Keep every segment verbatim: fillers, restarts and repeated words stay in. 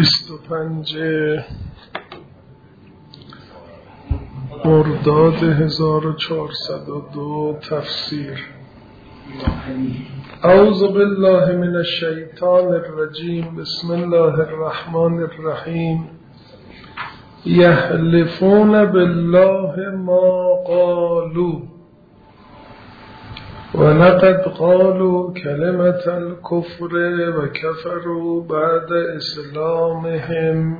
بیست و پنج مرداد هزار و چهارصد و دو تفسیر. اعوذ بالله من الشیطان الرجیم. بسم الله الرحمن الرحیم. یحلفون بالله ما قالوا ولقد قالوا كلمة الكفر وكفروا بعد إسلامهم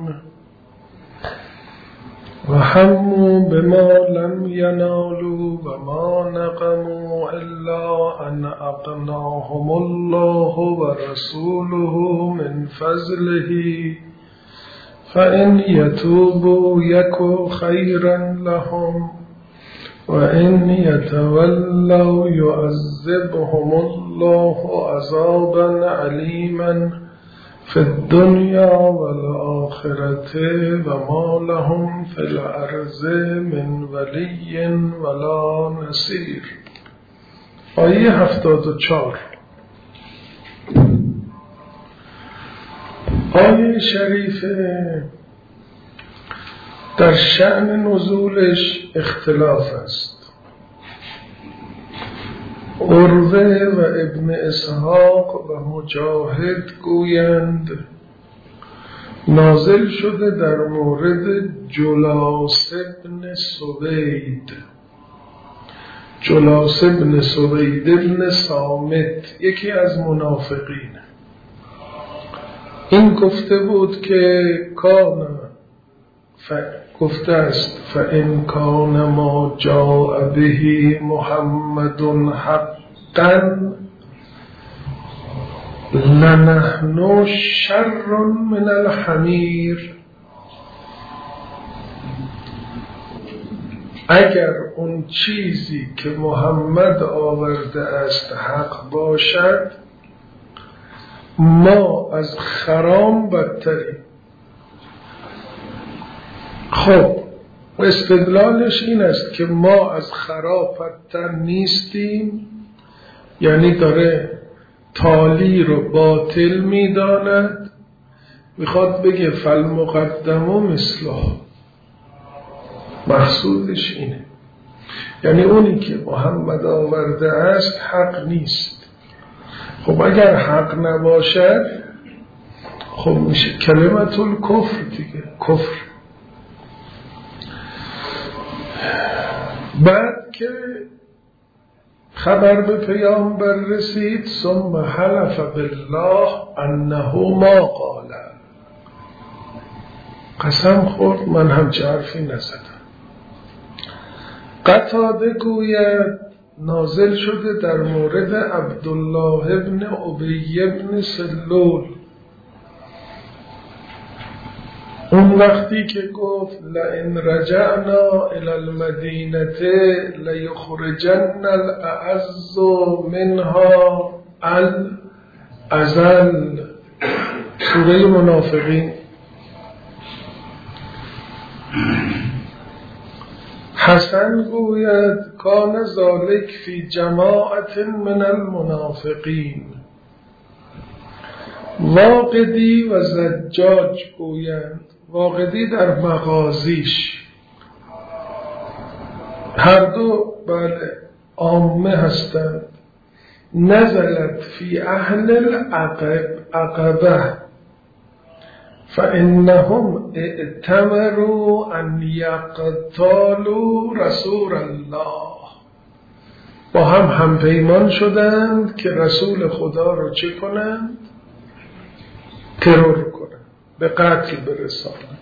وهموا بما لم ينالوا وما نقموا إلا أن أغناهم الله ورسوله من فضله فإن يتوبوا يك خيرا لهم وإن يتولوا يعذبهم الله عذابا عليما في الدنيا والآخرة وما لهم في الأرض من ولي ولا نصير. آیه هفتاد و چهار. آیه شریفه در شأن نزولش اختلاف است. عروه و ابن اسحاق و مجاهد گویند نازل شده در مورد جلاس ابن سوید. جلاس ابن سوید ابن صامت یکی از منافقین. این گفته بود که کان ف... گفته است فإن کان ما جاء به محمد حقا لنحن شر من الحمیر. اگر اون چیزی که محمد آورده است حق باشد ما از خرام بدتریم. خب استدلالش این است که ما از خراب بدتر نیستیم، یعنی داره تالی رو باطل میداند، میخواد بگه فالمقدم مثله. مقصودش اینه، یعنی اونی که محمد آورده است حق نیست. خب اگر حق نباشد خب میشه کلمت الکفر دیگه، کفر. بعد که خبر به پیامبر رسید ثم حلف بالله انه ما قال، قسم خورد من همچه حرفی نزدم. قتاده گوید نازل شده در مورد عبدالله ابن ابی ابن سلول. اون وقتی که گفت لئن رجعنا الى المدینه لیخرجن الاعز منها الاذل. سوره منافقین. حسن گوید کان ذالک فی جماعت من المنافقین. واقدی و زجاج گویند، واقدی در مغازیش، هر دو بله عامه هستند. نزلت فی اهل العقب عقبه فانهم ائتمروا ان یقتلوا رسول الله. با هم هم پیمان شدند که رسول خدا رو چه کنند؟ ترور کنند، به قتل برسانند.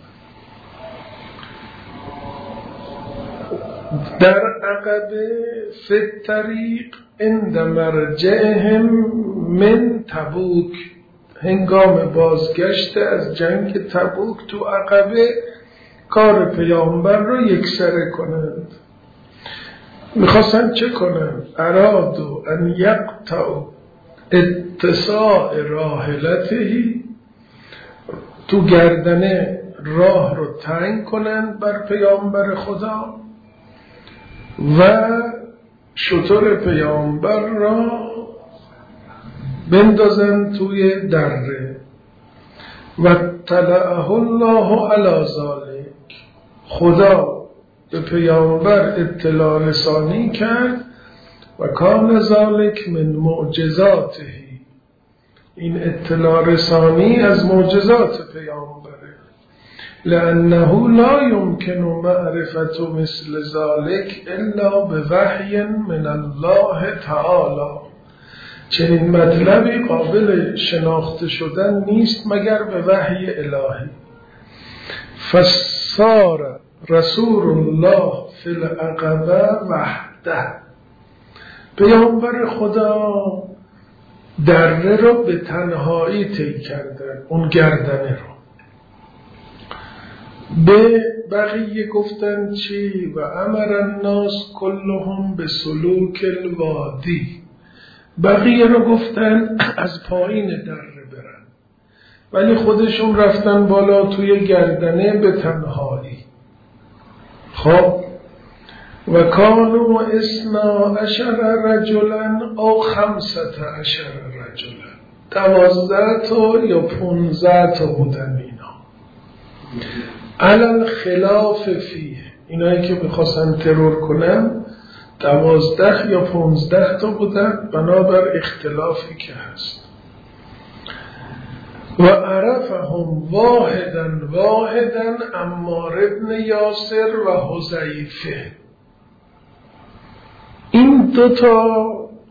در عقبه فی الطریق عند مرجعهم من تبوک، هنگام بازگشت از جنگ تبوک تو عقبه کار پیامبر رو یکسره کنند. میخواستن چه کنند؟ ارادو ان یقطعوا اتساع راحلته، تو گردنه راه رو تنگ کنند بر پیامبر خدا و شتر پیامبر را بندازن توی دره. و طلعه الله علی ذلک، خدا به پیامبر اطلاع رسانی کرد و کان ذلک من معجزاته، این اطلاع رسانی از معجزات پیامبره. لأنه لا يمكن معرفة مثل ذلك الا بوحی من الله تعالی، چنین مطلبی قابل شناخته شدن نیست مگر به وحی الهی. فصار رسول الله فی العقبه وحده، پیامبر خدا دره رو به تنهایی طی کردن، اون گردنه رو. به بقیه گفتن چی؟ و امر الناس کلهم به سلوک الوادی، بقیه رو گفتن از پایین دره برن، ولی خودشون رفتن بالا توی گردنه به تنهایی. خب و کانو اثنا عشر رجلا او خمسة عشر رجلا، دوازده تا یا پونزده تا بودن اینا. علل خلاف فیه، اینایی که میخواستن ترور کنن دوازده یا پونزده تا بودن بنابر اختلافی که هست. و عرفهم واحدا واحدا عمار ابن یاسر و حذیفه، این دوتا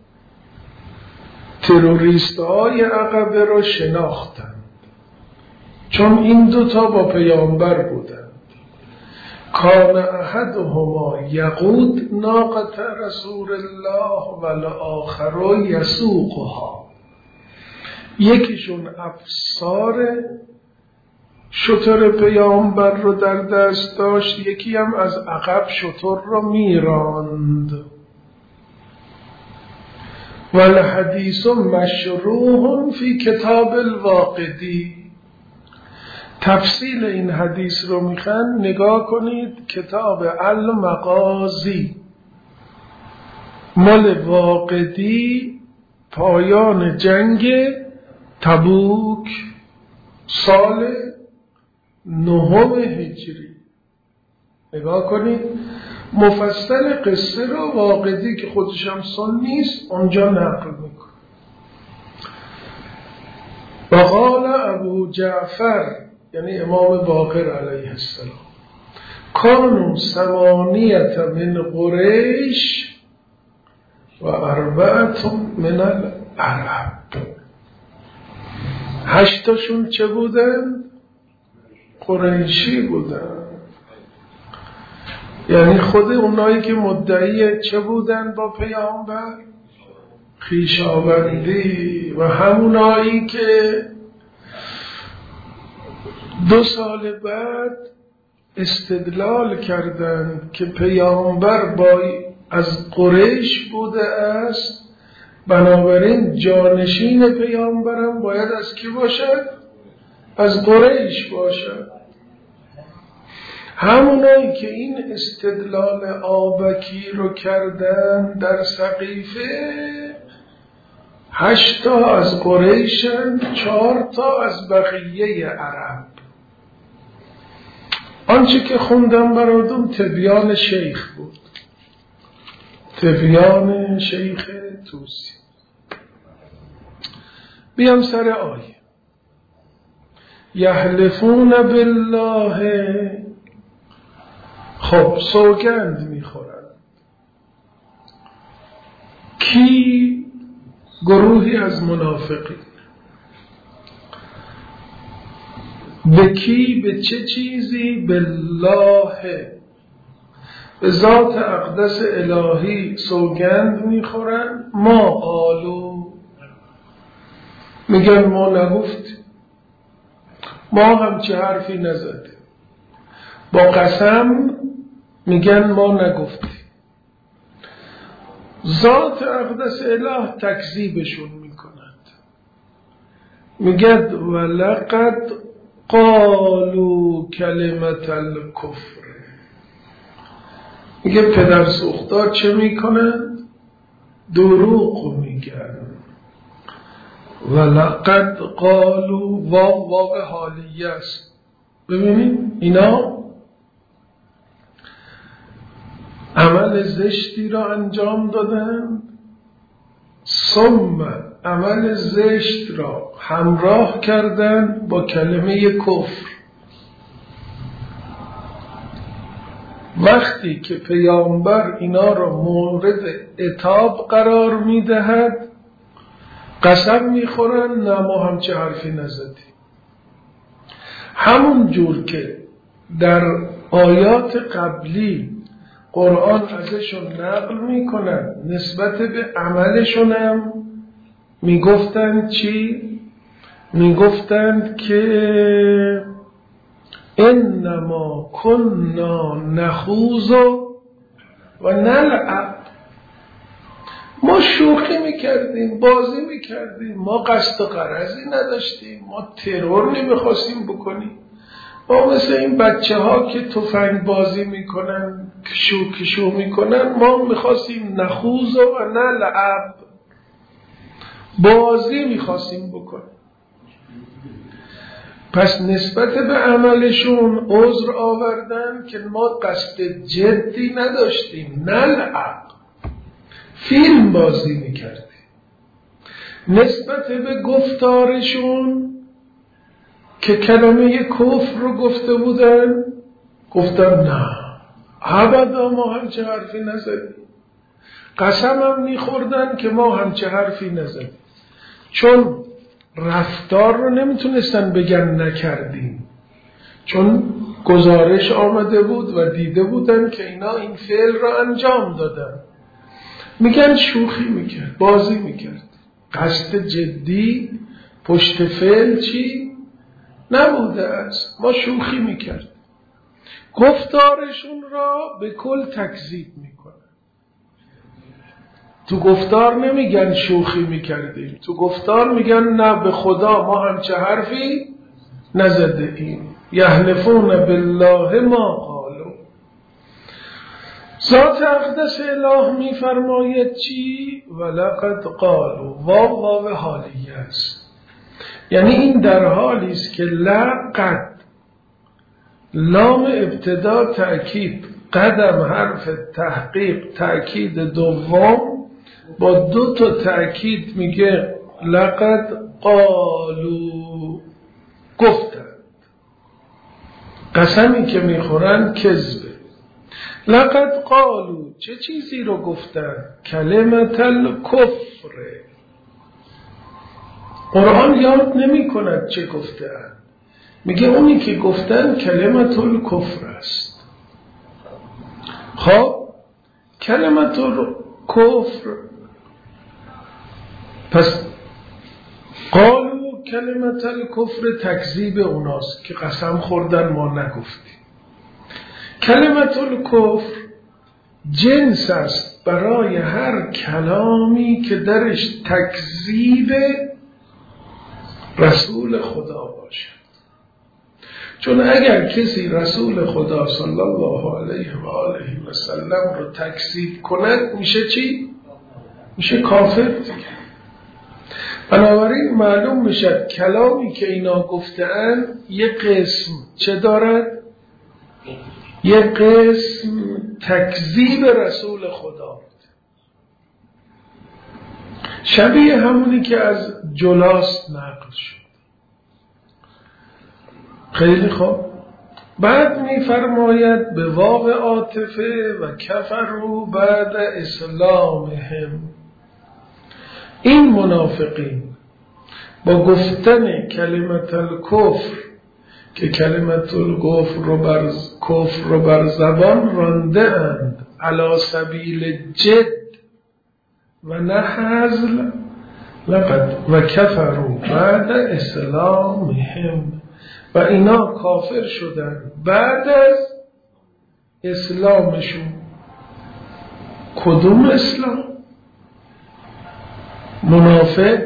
تروریست های عقبه را شناختند، چون این دوتا با پیامبر بودند. کان احدهما یقود ناقة رسول الله و الاخر یسوقها، یکیشون افسار شتر پیامبر رو در دست داشت، یکی هم از عقب شتر رو میراند. والحدیث مشروح فی کتاب الواقدی، تفصیل این حدیث رو میخوان نگاه کنید کتاب المغازی مال واقدی، پایان جنگ تبوک سال نهم هجری. نگاه کنید مفصل قصه رو واقدی که خودش هم سنیست اونجا نقل میکنه. و قال ابو جعفر یعنی امام باقر علیه السلام کانوا ثمانیة من قریش و اربعة من العرب، هشتاشون چه بودن؟ قریشی بودن، یعنی خود اونایی که مدعی چه بودن با پیامبر؟ خویشاوندی، و همونایی که دو سال بعد استدلال کردند که پیامبر با از قریش بوده است، بنابراین جانشین پیامبرم باید از کی باشد؟ از قریش باشد. همونایی که این استدلال آبکی رو کردن در سقیفه، هشتا از قریشن، چهار تا از بقیه عرب. آنچه که خوندم براتون تبیان شیخ بود، تبیان شیخ توسی. بیام سر آیه. یحلفون بالله، خب سوگند میخورن. کی؟ گروهی از منافقین. به کی؟ به چه چیزی؟ بالله، به ذات اقدس الهی سوگند میخورن. ما قالو، میگن ما نگفتیم، ما هم چه حرفی نزدیم. با قسم میگن ما نگفتیم. ذات اقدس اله تکذیبشون میکند، میگد ولقد قالوا کلمت الکفر، میگه پدر سوختا چه میکنند؟ دروغ میگن. ولقد قالوا واو واو حالیه است. ببینید اینا عمل زشتی را انجام دادن، ثم عمل زشت را همراه کردن با کلمه کفر. وقتی که پیامبر اینا را مورد عتاب قرار میدهد قسم میخورن نه ما همچه حرفی نزدیم. همون جور که در آیات قبلی قرآن ازشون نقل میکنن نسبت به عملشون هم میگفتند چی؟ میگفتند که انما کنا نخوض و نلعب، ما شوخی میکردیم، بازی میکردیم، ما قصد و غرضی نداشتیم، ما ترور نمیخواستیم بکنیم، ما مثل این بچه ها که تفنگ بازی میکنن کشو کشو میکنن، ما میخواستیم نخوض و نلعب، بازی میخواستیم بکنیم. پس نسبت به عملشون عذر آوردن که ما قصد جدی نداشتیم، نلعب، فیلم بازی میکردیم. نسبت به گفتارشون که کلمه کفر رو گفته بودن گفتن نه ابدا ما همچه حرفی نزدیم. قسم هم میخوردن که ما همچه حرفی نزدیم، چون رفتار رو نمیتونستن بگن نکردیم، چون گزارش آمده بود و دیده بودن که اینا این فعل رو انجام دادن. میگن شوخی میکرد، بازی میکرد، قصد جدی پشت فعل چی نبوده است، ما شوخی میکرد. گفتارشون را به کل تکذیب میکنن. تو گفتار نمیگن شوخی میکردیم، تو گفتار میگن نه به خدا ما همچه حرفی نزده ایم. یحلفون بالله ما قالوا. ذات اقدس اله میفرماید چی؟ ولقد قالوا، واو واو حالیه است، یعنی این در حالی است که لقد لام ابتدا تأکید، قدم حرف تحقیق تأکید دوم، با دو تا تأکید میگه لقد قالوا، گفتند. قسمی که میخورن کذبه. لقد قالوا، چه چیزی رو گفتن؟ کلمت الکفر. قرآن یاد نمی کند چه گفتن، میگه اونی که گفتن کلمت الکفر است. خب کلمت الکفر، پس قالوا کلمت الکفر تکذیب اوناست که قسم خوردن ما نگفتیم. کلمت الکفر جنس است برای هر کلامی که درش تکذیب رسول خدا باشد. چون اگر کسی رسول خدا صلی الله علیه و آله و سلم رو تکذیب کند میشه چی؟ میشه کافر دیگه. بنابراین معلوم میشه کلامی که اینا گفتن یک قسم چه دارد؟ یک قسم تکذیب رسول خدا، شبیه همونی که از جلاست نقل شد. خیلی خوب. بعد می فرماید به واو عاطفه و کفروا بعد اسلامهم. این منافقین با گفتن کلمت الکفر که کلمت الکفر رو بر کفر رو بر زبان رانده اند علی سبیل جد و نه هزل، لقد و کفروا بعد اسلامهم، و اینا کافر شدن بعد از اسلامشون. کدوم اسلام؟ منافق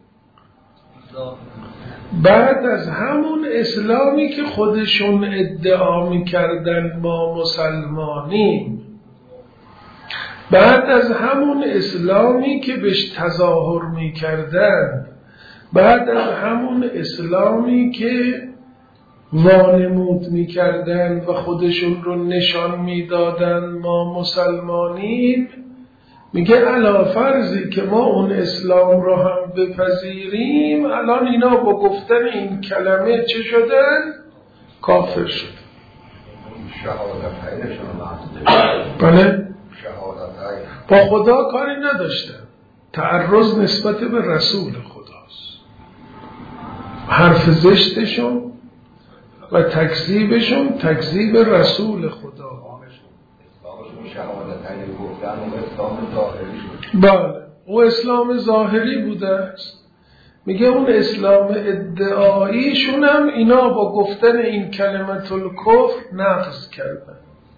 بعد از همون اسلامی که خودشون ادعا می‌کردن ما مسلمانیم، بعد از همون اسلامی که بهش تظاهر می‌کردن بعد از همون اسلامی که وانمود میکردن و خودشون رو نشان میدادن ما مسلمانیم، میگه علا فرضی که ما اون اسلام رو هم بپذیریم، الان اینا با گفتن این کلمه چه شدن؟ کافر شدن. بله؟ با خدا کاری نداشتن، تعرض نسبت به رسول خداست. حرف زشتشون و تکذیبشون تکذیب رسول خدا. بله، او اسلام ظاهری بوده است. میگه اون اسلام ادعاییشون هم اینا با گفتن این کلمت الکفر نقض کردن.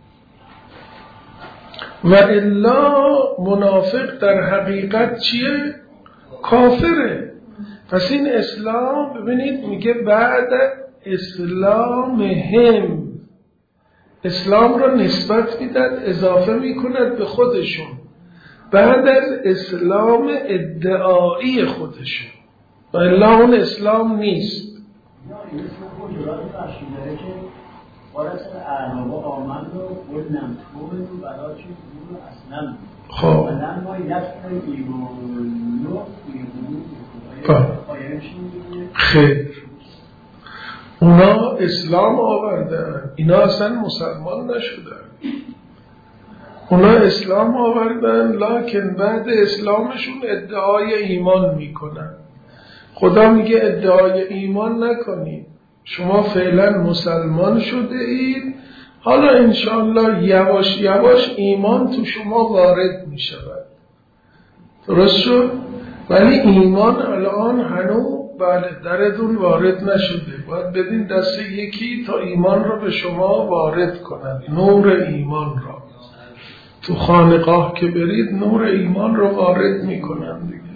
و الا منافق در حقیقت چیه؟ کافره. پس این اسلام ببینید میگه بعد اسلام هم، اسلام را نسبت میدن، اضافه میکند به خودشون بعد از اسلام ادعایی خودشون، و الا اون اسلام نیست. خب خیر، اونا اسلام آوردن، اینا اصلا مسلمان نشدن. اونا اسلام آوردن لکن بعد اسلامشون ادعای ایمان میکنن. خدا میگه ادعای ایمان نکنید، شما فعلا مسلمان شده اید، حالا انشاءالله یواش یواش ایمان تو شما وارد میشود. درست شد؟ ولی ایمان الان هنوز بله درتون وارد نشده، باید بدین دست یکی تا ایمان رو به شما وارد کنند، نور ایمان را. تو خانقاه که برید نور ایمان رو وارد میکنند دیگه.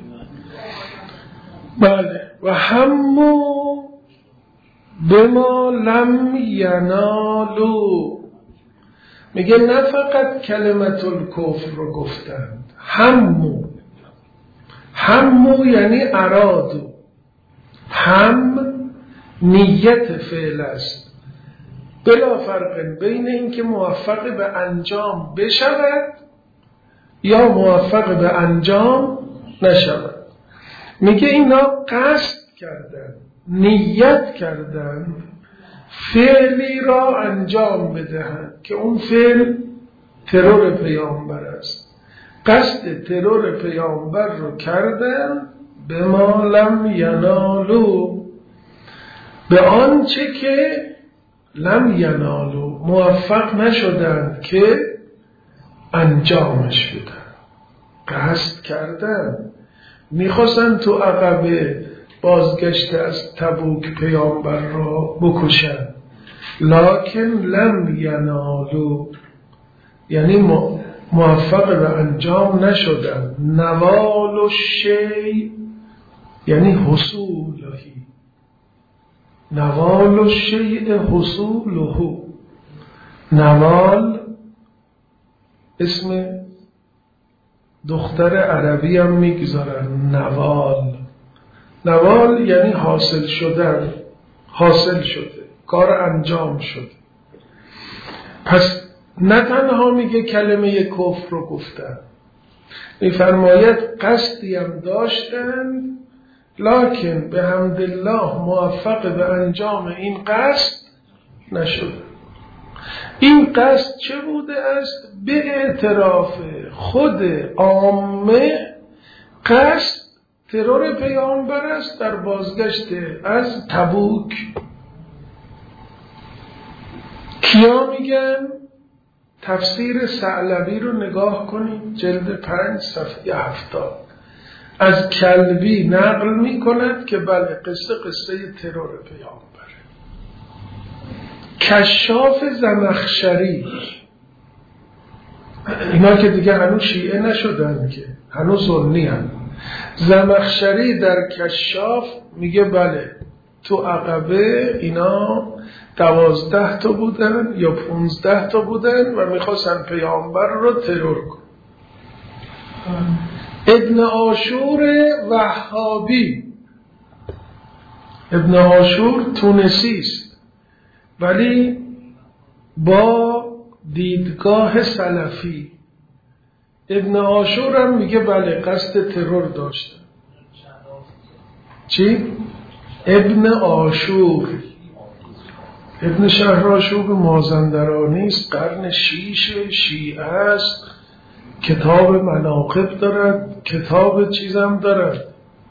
بله، و همو بما لم ینالو، میگه نه فقط کلمت الکفر رو گفتند، همو همو یعنی ارادو، هم نیت فعل است، بلا فرق بین این که موفق به انجام بشود یا موفق به انجام نشود. میگه اینا قصد کردن، نیت کردن فعلی را انجام بدهند که اون فعل ترور پیامبر است. قصد ترور پیامبر رو کردن، به ما لم ینالو، به آنچه که لم ینالو موفق نشدند که انجامش بدن. قصد کردن، میخواستن تو عقبه بازگشت از تبوک پیامبر را بکشن، لکن لم ینالو یعنی موفق به انجام نشدن. نوال و شی یعنی حصولهی، نوال و شیء حصوله. نوال اسم دختر عربی هم میگذارن، نوال. نوال یعنی حاصل شدن، حاصل شده، کار انجام شده. پس نه تنها میگه کلمه کفر رو گفتن، میفرماید قصدی هم داشتن لکن به حمدالله موفق به انجام این قصد نشد. این قصد چه بوده است؟ به اعتراف خود عامه قصد ترور پیامبر است در بازگشت از تبوک. کیا میگن؟ تفسیر ثعلبی رو نگاه کنید، جلد پنج صفحه هفتاد. از کلبی نقل می کند که بله قصه قصه ترور پیامبره. کشاف زمخشری، اینا که دیگه هنوز شیعه نشدن که هنوز سنی هم، زمخشری در کشاف میگه بله تو عقبه اینا دوازده تا بودن یا پونزده تا بودن و میخواستن پیامبر رو ترور کن. ابن عاشور وهابی ابن عاشور تونسی است ولی با دیدگاه سلفی. ابن عاشور هم میگه بله قصد ترور داشته. چی؟ ابن عاشور ابن شهرآشوب مازندرانی است، قرن شیش شیعه است، کتاب مناقب دارد، کتاب چیزم دارد،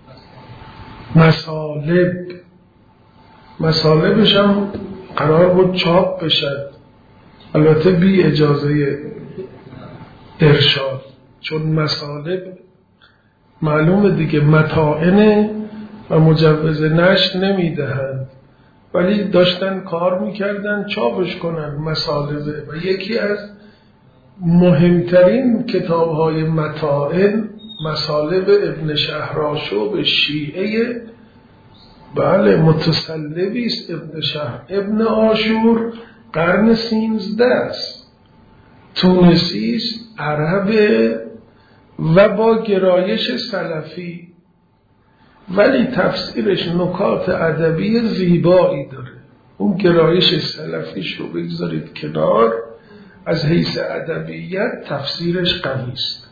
مسالب. مسالبش هم قرار بود چاپ بشد، البته بی اجازه ارشاد، چون مسالب معلومه دیگه متاعنه و مجوز نشر نمیدهند، ولی داشتن کار میکردن چاپش کنن مسالبه. و یکی از مهمترین کتاب‌های متاعن مسالب ابن شهرآشوب شیعه، بله متسلبی است. ابن شهر ابن عاشور قرن سیزده است، تونسی است، عربه و با گرایش سلفی، ولی تفسیرش نکات ادبی زیبایی داره. اون گرایش سلفیش رو بگذارید کنار، از حیث ادبیات تفسیرش قوی است.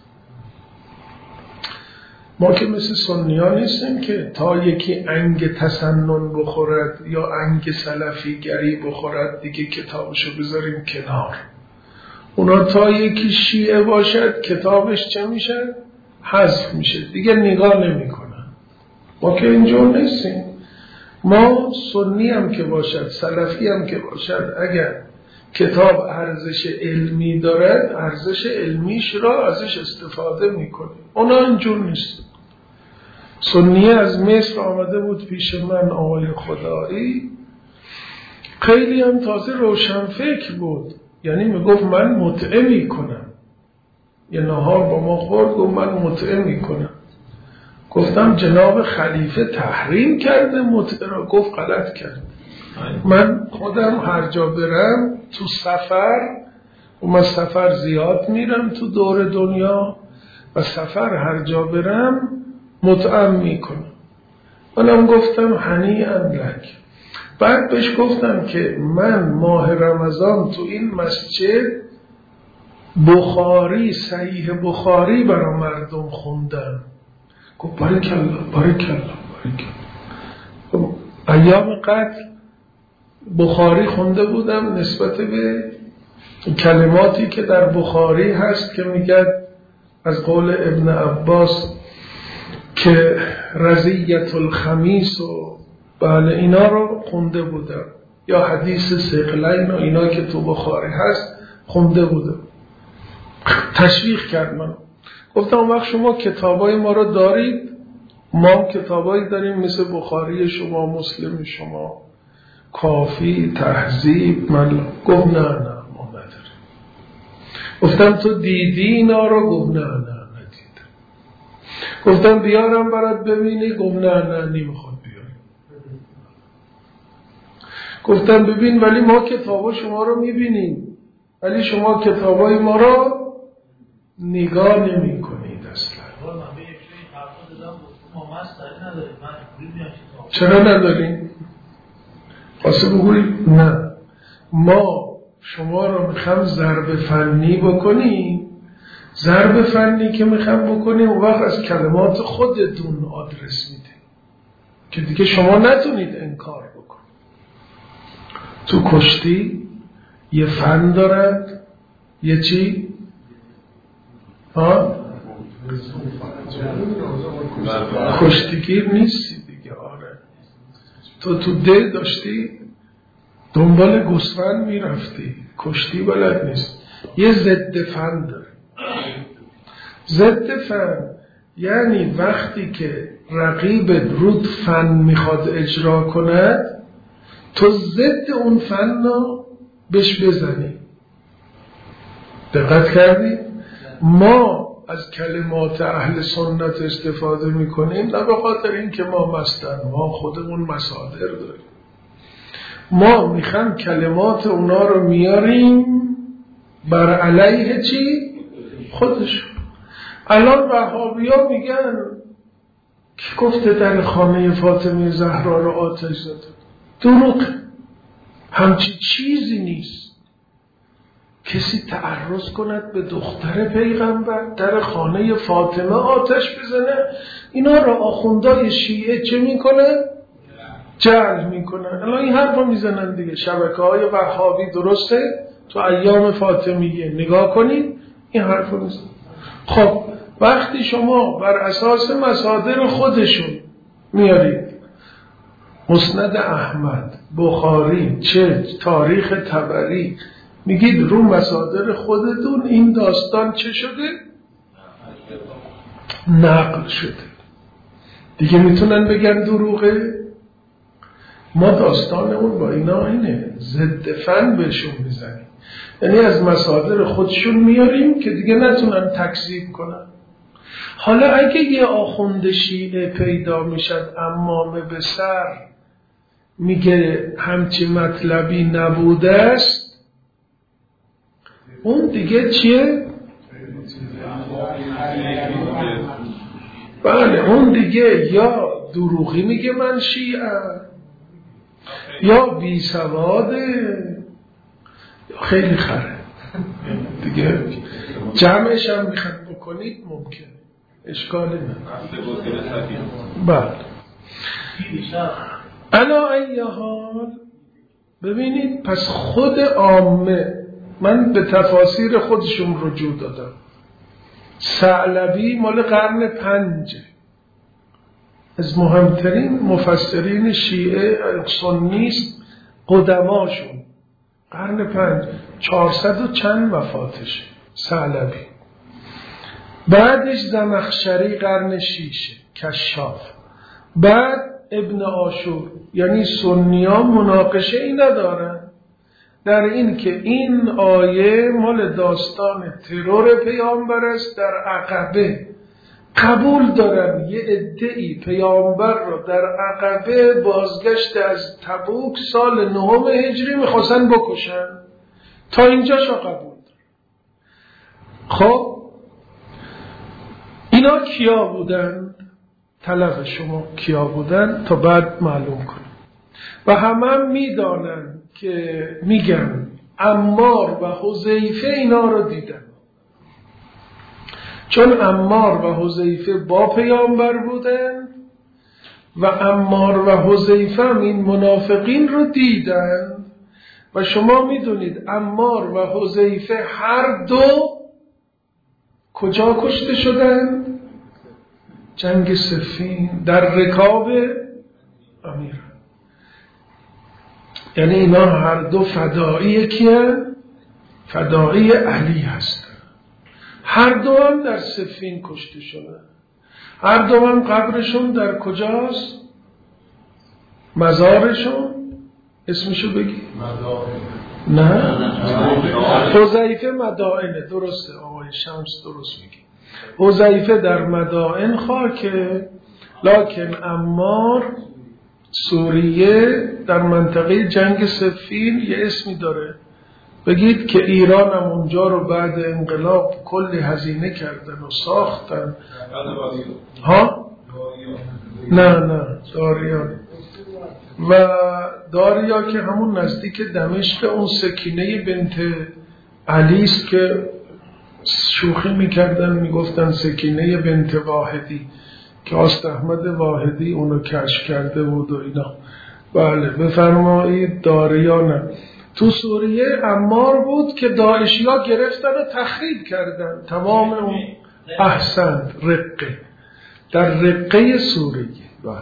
ما که مثل سنیان نیستیم که تا یکی انگ تسنن بخورد یا انگ سلفی گری بخورد دیگه کتابشو بذاریم کنار. اونا تا یکی شیعه باشد کتابش چه میشه؟ حذف میشه، دیگه نگاه نمی کنن. ما که اینجور نیستیم. ما سنی هم که باشد سلفی هم که باشد اگر کتاب ارزش علمی دارد ارزش علمیش را ازش استفاده میکنیم. اونا اینجور نیست. سنی از مصر آمده بود پیش من آقای خدایی، خیلی هم تازه روشن فکر بود، یعنی میگفت من متعه میکنم. یه نهار با ما خورد گفت من متعه میکنم. گفتم جناب خلیفه تحریم کرده متعه را؟ گفت غلط کرد. من خودم هر جا برم تو سفر، و من سفر زیاد میرم تو دور دنیا و سفر هر جا برم مطعم میکنم. منم گفتم هنیئا لک. بعد بهش گفتم که من ماه رمضان تو این مسجد بخاری، صحیح بخاری برای مردم خوندم. گفت باریکالله باریکالله باریکالله. ایام قتل بخاری خونده بودم نسبت به کلماتی که در بخاری هست که میگه از قول ابن عباس که رضیت الخمیس و بله اینا رو خونده بودم، یا حدیث ثقلین و اینا که تو بخاری هست خونده بودم. تشویق کرد من. گفتم اون وقت شما کتابای ما رو دارید؟ ما کتابایی داریم مثل بخاری شما، مسلم شما، کافی، تهذیب. من گفت نه نه ما نداریم. گفتم تو دیدی اینا رو؟ گفت نه نه ندیدم. گفتم بیارم برات ببینی؟ گفت نه نه نمیخواد بیارم. گفتم ببین ولی ما کتابا شما رو میبینیم ولی شما کتابای ما رو نگاه نمی کنید اصلا. چرا نداریم؟ خاصه بگویید نه ما شما رو میخوام ضرب فنی بکنیم. ضرب فنی که میخوام بکنیم اون وقت از کلمات خودتون آدرس میده که دیگه شما نتونید انکار بکنید. تو کشتی یه فن دارد، یه چی؟ ها؟ کشتیگیر نیستی دیگه. آره تو تو ده داشتی دنبال گوسفند میرفتی، کشتی بلد نیست. یه ضد فن داره. ضد فن یعنی وقتی که رقیبت رود فن میخواد اجرا کند تو ضد اون فن رو بهش بزنی. دقت کردی؟ ما از کلمات اهل سنت استفاده میکنیم نه به خاطر این که ما مستن، ما خودمون مصادر داریم. ما میخوام کلمات اونا رو میاریم بر علیه چی؟ خودشون. الان وهابی‌ها میگن کی گفته در خانه فاطمه زهرا رو آتش زده؟ دروغ. همچی چیزی نیست. کسی تعرض کند به دختر پیغمبر در خانه فاطمه آتش بزنه؟ اینا رو آخوندای شیعه چه میکنه؟ جعل میکنن. الان این حرف رو میزنن دیگه. شبکه های وهابی درسته؟ تو ایام فاطمیه نگاه کنید این حرف رو میزنن. خب وقتی شما بر اساس مصادر خودشون میارید مسند احمد، بخاری، چه تاریخ طبری، میگید رو مصادر خودتون این داستان چه شده؟ نقل شده. دیگه میتونن بگن دروغه؟ ما داستان اون با اینا اینه، ضد فن بهشون میزنیم، یعنی از مصادر خودشون میاریم که دیگه نتونن تکذیب کنن. حالا اگه یه آخوند شیعه پیدا میشد عمامه به سر میگه همچی مطلبی نبوده است، اون دیگه چیه؟ بله اون دیگه یا دروغی میگه من شیعه، یا بی سواده، یا خیلی خره دیگه. جمعش هم میخواد بکنید ممکنه، اشکالی نه. بله علا ای حال ببینید، پس خود عامه، من به تفاسیر خودشون رجوع دادم. ثعلبی مال قرن پنجه، از مهمترین مفسرین شیعه سنیست، قدماشون قرن پنج، چهارصد و چند وفاتشه ثعلبی. بعدش زمخشری قرن شیشه، کشاف. بعد ابن عاشور. یعنی سنی‌ها مناقشه ای ندارن در این که این آیه مال داستان ترور پیامبر است در عقبه. قبول دارن یه عده‌ای پیامبر رو در عقبه بازگشت از تبوک سال نهم هجری میخواستن بکشن. تا اینجاشو قبول دارن. خب اینا کیا بودن؟ طلب شما کیا بودن تا بعد معلوم کنم. و همه هم میدانن که میگن عمار و حذیفه اینا رو دیدن، چون عمار و حذیفه با پیامبر بودن و عمار و حذیفه هم این منافقین رو دیدن. و شما میدونید عمار و حذیفه هر دو کجا کشته شدن؟ جنگ صفین در رکاب امیر. یعنی اینا هر دو فدایی کیه؟ فدایی علی هستن. هر دو هم در صفین کشته شدن. هر دو هم قبرشون در کجاست؟ مزارشون اسمشو بگی؟ نه حذیفه مدائنه. درسته آقای شمس درست میگی. حذیفه در مدائن خاکه، لکن عمار سوریه در منطقه جنگ صفین یه اسمی داره. بگید که ایران هم اونجا رو بعد انقلاب کلی هزینه کردن و ساختن. ها؟ نه نه داریا. و داریا که همون نزدیک دمشق، اون سکینه بنت علی است که شوخی میکردن میگفتن سکینه بنت واحدی که آست احمد واحدی اونو کشف کرده بود و اینا. بله بفرمایید. داریا نه. تو سوریه عمار بود که داعشی ها گرفتن و تخریب کردن تمام اون. احسن. رقه، در رقه سوریه. بله.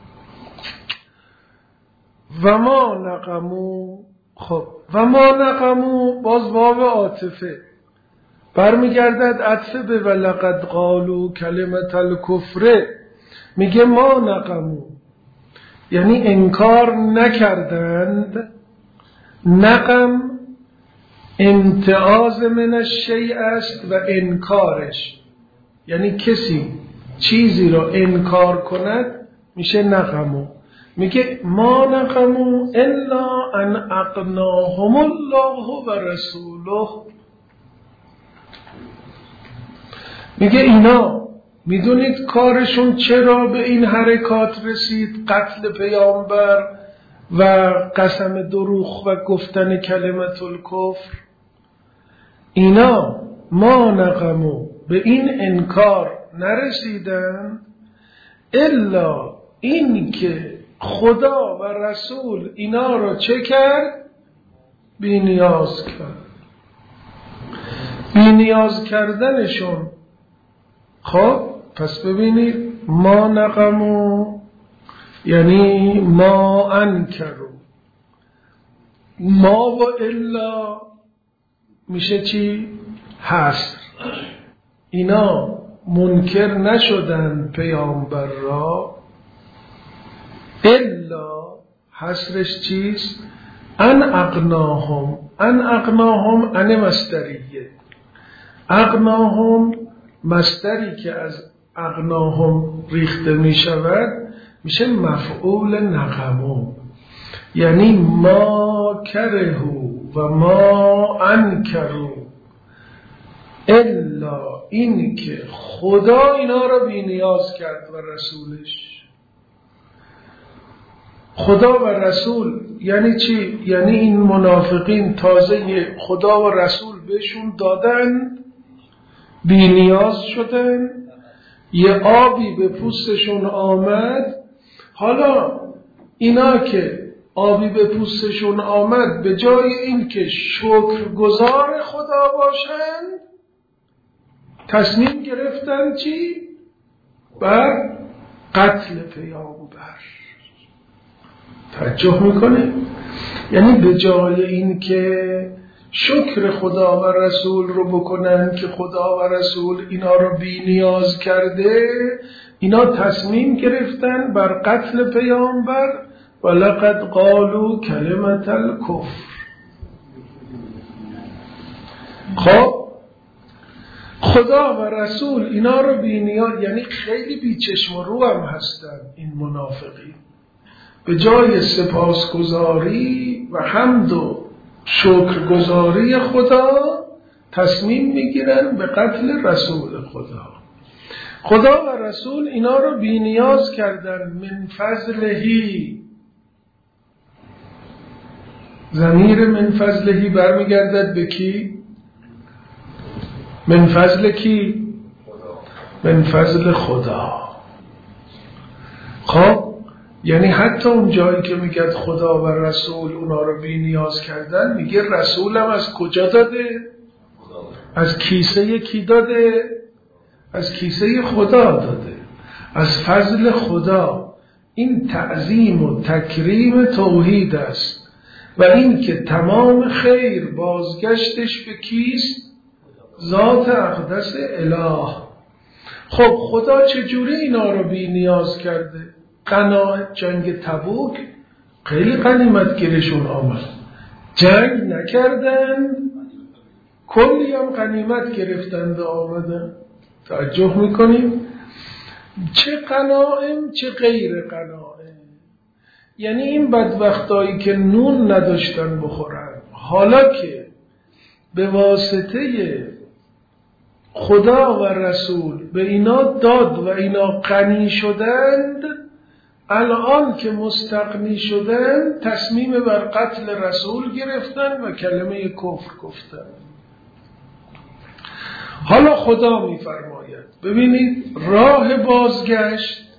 و ما نقمو. خب و ما نقمو باز واو عاطفه برمیگردد عطفه به ولقد قالوا کلمت الکفر. میگه ما نقمو یعنی انکار نکردند. نقم امتیاز من الشیء است و انکارش، یعنی کسی چیزی رو انکار کند میشه نقمو. میگه ما نقمو الا ان اغناهم الله و رسوله. میگه اینا میدونید کارشون چرا به این حرکات رسید؟ قتل پیامبر و قسم دروغ و گفتن کلمت الکفر. اینا ما نقمو به این انکار نرسیدن الا این که خدا و رسول اینا را چه کرد؟ بی نیاز کرد. بی نیاز کردنشون. خب پس ببینید ما نقمو یعنی ما انکرو، ما و الا میشه چی؟ حصر. اینا منکر نشدن پیامبر را الا حصرش چیست؟ ان اقناهم. ان اقناهم ان مصدریه. اقناهم مصدری که از اقناهم ریخته می شود میشه مفعول نقمو، یعنی ما کرهو و ما انکرو الا این که خدا اینا را بی نیاز کرد و رسولش. خدا و رسول یعنی چی؟ یعنی این منافقین تازه خدا و رسول بهشون دادن، بی نیاز شدن، یه آبی به پوستشون آمد. حالا اینا که آبی به پوستشون آمد به جای این که شکرگزار خدا باشن تصمیم گرفتن چی؟ بر قتل پیامبر. توجه میکنه؟ یعنی به جای این که شکر خدا و رسول رو بکنن که خدا و رسول اینا رو بی نیاز کرده، اینا تصمیم گرفتن بر قتل پیامبر. ولقد قالوا کلمت الکفر. خب خدا و رسول اینا رو بی نیاز، یعنی خیلی بی چشم و رو هم هستن این منافقین. به جای سپاسگزاری و حمد و شکرگزاری خدا تصمیم میگیرن به قتل رسول خدا. خدا و رسول اینا رو بی نیاز کردن. من فضلهی، ضمیر من فضلهی برمیگردد به کی؟ من فضل کی؟ من فضل خدا. خب یعنی حتی اون جایی که میگه خدا و رسول اونا رو بی نیاز کردن، میگه رسولم از کجا داده؟ از کیسه کی داده؟ از کیسه خدا داده، از فضل خدا. این تعظیم و تکریم توحید است و این که تمام خیر بازگشتش به کیست؟ ذات اقدس اله. خب خدا چجوری اینا رو بی نیاز کرده؟ قناعت جنگ تبوک خیلی غنیمت گیرشون آمد، جنگ نکردن، کلی هم غنیمت گرفتند آمدن. توجه میکنیم؟ چه قناعم چه غیر قناعم. یعنی این بدبختایی که نون نداشتن بخورن، حالا که به واسطه خدا و رسول به اینا داد و اینا غنی شدند، الان که مستغنی شدن تصمیم بر قتل رسول گرفتن و کلمه کفر گفتن. حالا خدا میفرماید ببینید راه بازگشت.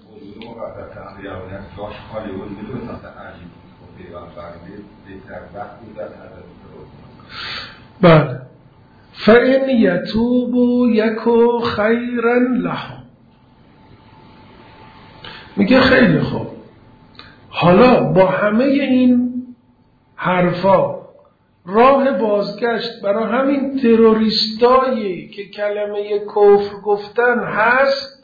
بله فَإِنْ يَتُوبُوا یَکُ خَیْرًا لَهُمْ. میگه خیلی خوب، حالا با همه این حرفا راه بازگشت برای همین تروریستایی که کلمه کفر گفتن هست؟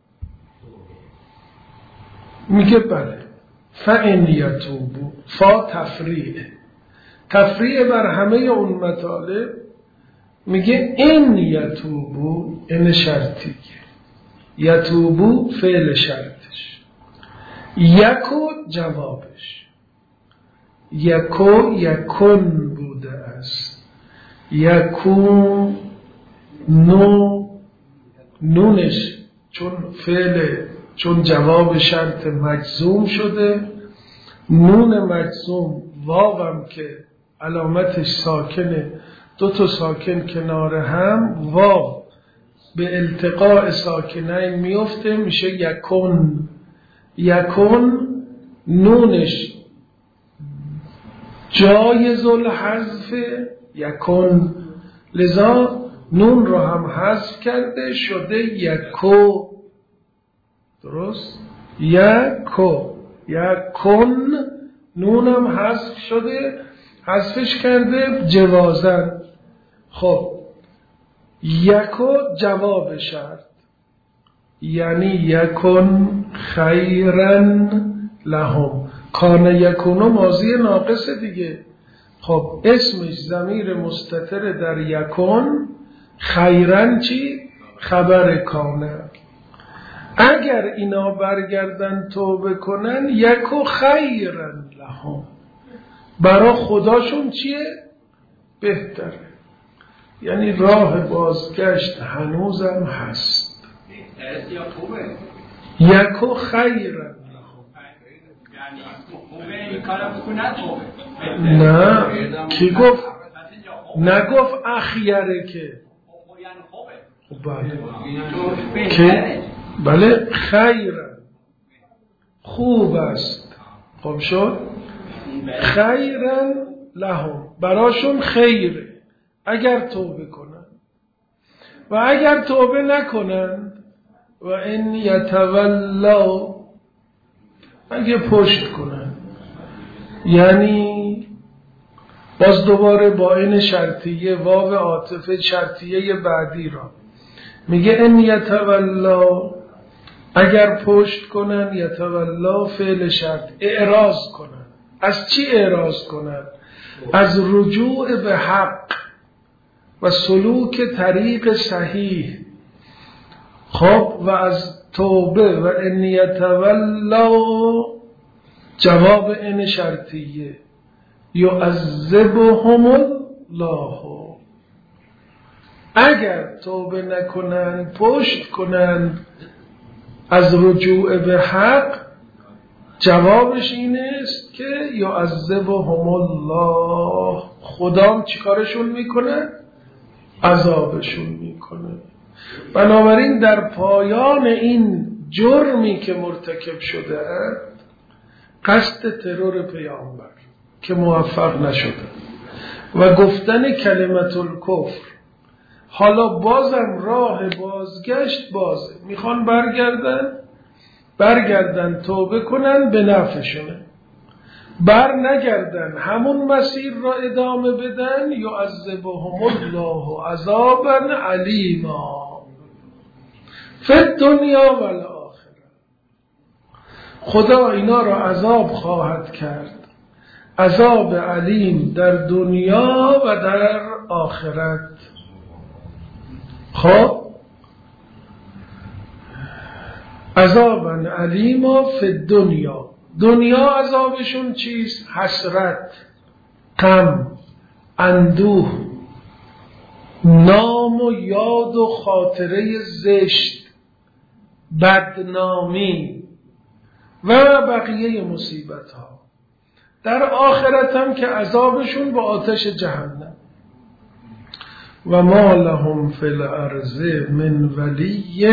میگه بله. فَإِنْ يَتُوبُوا، فا تفریعه، تفریع بر همه اون مطالب. میگه این یتوبو، این شرطیه، یتوبو فعل شرطش، یکو جوابش، یکو یکن بوده است، یکو نو نونش چون فعل چون جواب شرط مجزوم شده، نون مجزوم واوم که علامتش ساکنه، دو تا ساکن کنار هم، واو به التقاء ساکنین میفته میشه یکن. یکن نونش جایز الحذف یکن، لذا نون رو هم حذف کرده شده یکو. درست؟ یکو یکن نون هم حذف شده، حذفش کرده جوازن. خب یکو جواب شرط، یعنی یکن خیرن لهم. کان یکونو ماضی ناقصه دیگه. خب اسمش ضمیر مستتر در یکن، خیرن چی؟ خبر کانه. اگر اینا برگردن توبه کنن یکو خیرن لهم، برا خداشون چیه؟ بهتره. یعنی راه بازگشت هنوزم هست. یکو خیرن. نه کی گفت؟ نگفت اخیره که بله که بله خیرن خوب است. خب شد خیرن لهم، براشون خیره اگر توبه کنن. و اگر توبه نکنن و ان یتولوا، اگه پشت کنن، یعنی باز دوباره با این شرطیه واو عاطفه شرطیه بعدی را میگه ان یتولا، اگر پشت کنن، یتولا فعل شرط، اعراض کنن. از چی اعراض کنن؟ از رجوع به حق و سلوک طریق صحیح. خب و از توبه. و ان یتولا جواب این شرطیه، یعذبهم الله. اگر توبه نکنن، پشت کنن از رجوع به حق، جوابش این است که یعذبهم الله، خدا چیکارشون میکنه؟ عذابشون میکنه. بنابراین در پایان این جرمی که مرتکب شده قصد ترور پیامبر که موفق نشده و گفتن کلمت الکفر، حالا بازم راه بازگشت بازه. میخوان برگردن برگردن توبه کنن به نفعشونه، بر نگردن همون مسیر را ادامه بدن، یعذبهم الله عذابا علیما فی الدنیا و الاخره. خدا اینا را عذاب خواهد کرد، عذاب علیم در دنیا و در آخرت. خب عذابا علیما فی الدنیا، دنیا عذابشون چیست؟ حسرت، غم، اندوه، نام و یاد و خاطره زشت، بدنامی و بقیه مصیبت ها. در آخرت هم که عذابشون با آتش جهنم. و ما لهم فی الارض من ولی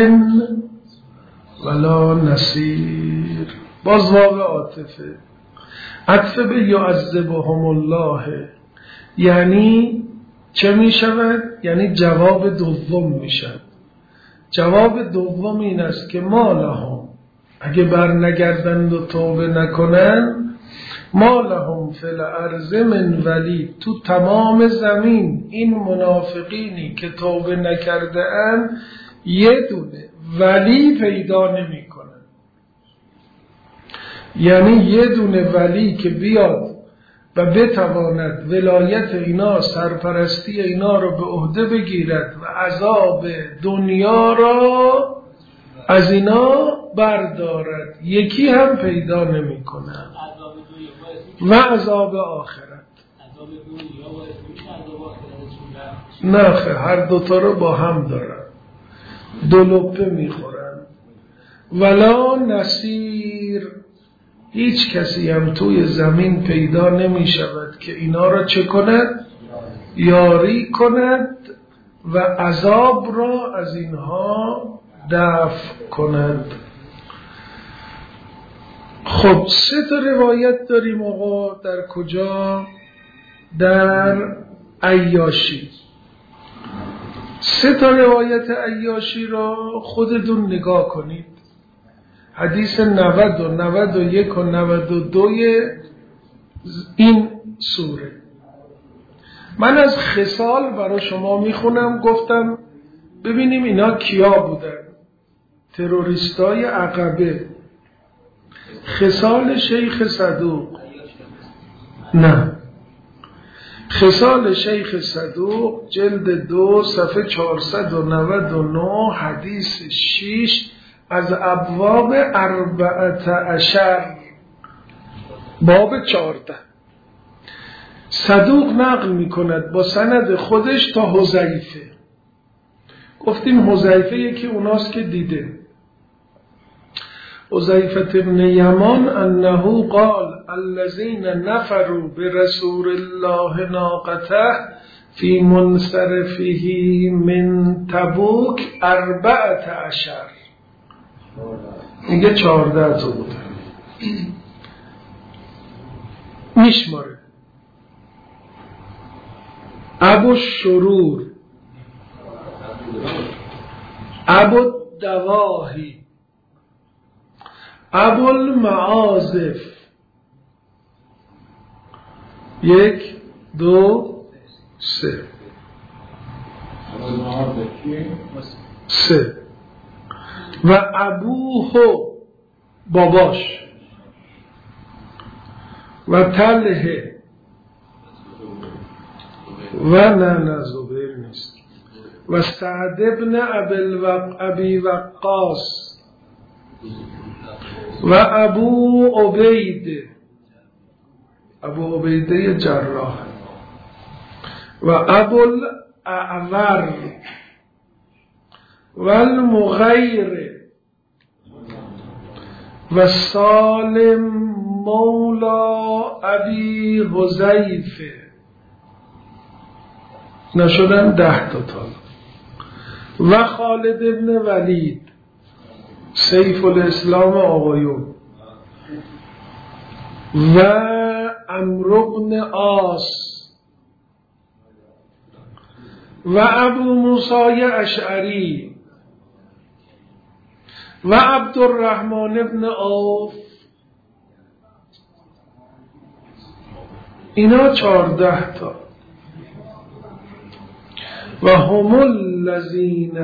ولا نصیر. باز واو عاطفه عطف به یعذبهم الله، یعنی چه می شود؟ یعنی جواب دوم می شود. جواب دوم این است که ما لهم، اگه بر نگردند و توبه نکنن، ما لهم فی الارض من ولی، تو تمام زمین این منافقینی که توبه نکرده اند یه دونه ولی پیدا نمی کنن. یعنی یه دونه ولی که بیاد و بتواند ولایت اینا، سرپرستی اینا رو به عهده بگیرد و عذاب دنیا را از اینا بردارد، یکی هم پیدا نمی کنن. و عذاب آخرت. نه هر دوتا رو با هم دارن، دو لپه می خورن. ولا نصیر، هیچ کسی هم توی زمین پیدا نمی شود که اینا را چه کند؟ یاری کند و عذاب را از اینها دفع کند. خب سه تا روایت داریم آقا. در کجا؟ در عیاشی. سه تا روایت عیاشی را خودتون نگاه کنید. حدیث نود و نود و یک و نود و دو این سوره. من از خصال برای شما میخونم. گفتم ببینیم اینا کیا بودن. تروریستای عقبه. خصال شیخ صدوق. نه، خصال شیخ صدوق جلد دو صفحه چهارصد و نود و نه حدیث شش از ابواب اربعت عشر باب چهارده. صدوق نقل می کند با سند خودش تا حذیفه. گفتیم حذیفه یکی اوناست که دیده. حذیفه ابن یمان انه قال الذين نفروا برسول الله ناقته فی منصرفه من تبوک اربعت عشر. میگه چهارده تا بوده. میشماره. ابو شرور، ابو دواهی، ابو المعازف، یک دو سه سه و ابوه باباش و تله و نه نه زبیر نیست و سعد ابن ابی وقاص و ابو عبیده، ابو عبیده جراح و ابو الاعور و المغیر و سالم مولا ابی حذیفه. نشدن ده تا تا و خالد ابن ولید سیف الاسلام آقایون و عمرو بن عاص و ابو موسی اشعری و عبدالرحمن ابن عوف. اینا چهارده تا. و هم الذین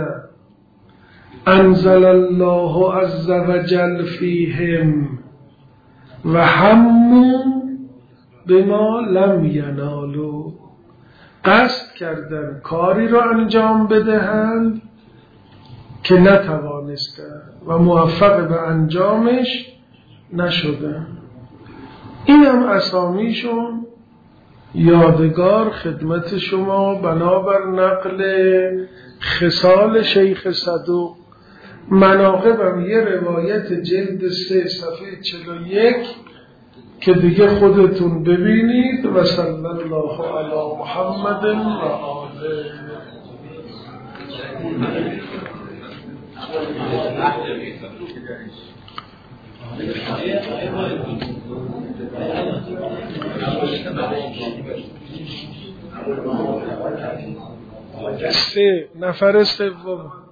انزل الله عز وجل فیهم و هموا بما لم ینالوا. قصد کردن کاری را انجام بدهند که نتوانستند و موفق به انجامش نشدند. این هم اسامیشون یادگار خدمت شما بنابر نقل خصال شیخ صدوق. مناقبم یه روایت جلد سه صفحه چهل و یک که دیگه خودتون ببینید. و صلی الله علی محمد و آله. سه نفر سوم